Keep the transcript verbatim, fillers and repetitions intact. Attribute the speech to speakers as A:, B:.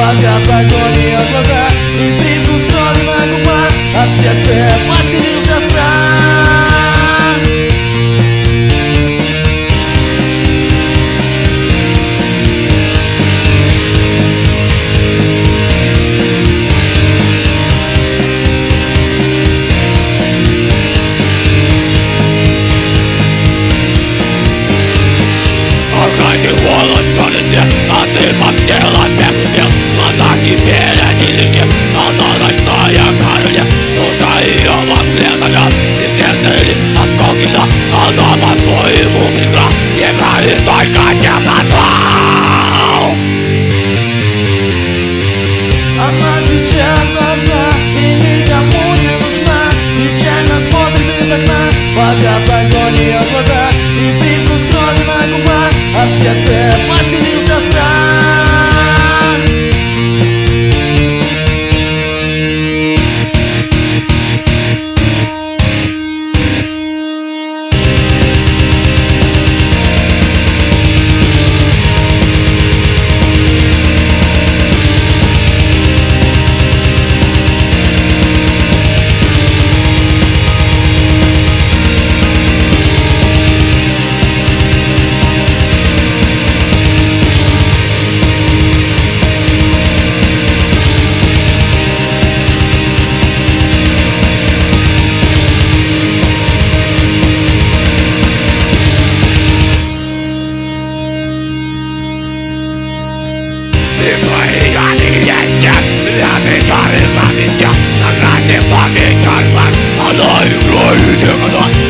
A: Погас огонь ее глаза и привкус крови на губах, а в сердце поселился страх.
B: Охватил голод в туалете, осыпав тело пеплом. Глаза теперь один лишь нет, одна ночная карусель. Душа ее во мгле зовет, и в сердце лишь осколки зла. Она по-своему призра, не правит только темнота.
A: Она сейчас одна и никому не нужна, печально смотрит из окна. Погас огонь ее глаза и привкус крови на губах, а в сердце поселился страх.
B: Она играет демона.